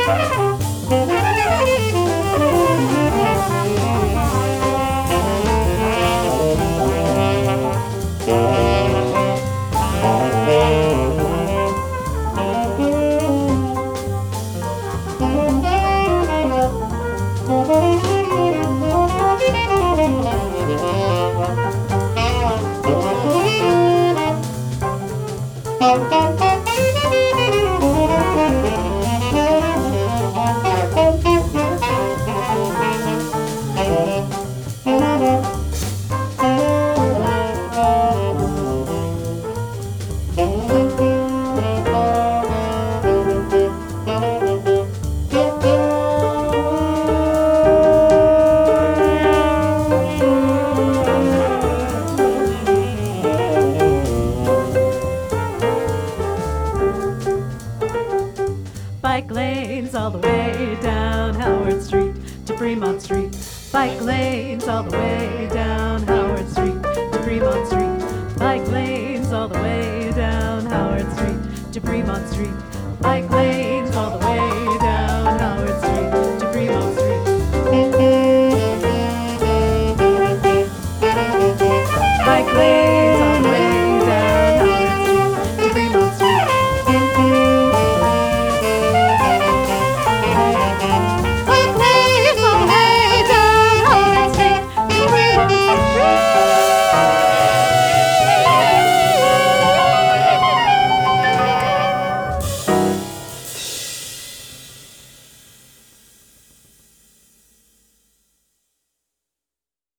Bike lanes all the way down Howard Street to Fremont Street. Bike lanes all the way down Howard Street to Fremont Street. Bike lanes all the way down Howard Street to Fremont Street. Bike lanes all the way down Howard Street to Fremont Street. Bike lanes all the way down Howard Street to Fremont Street.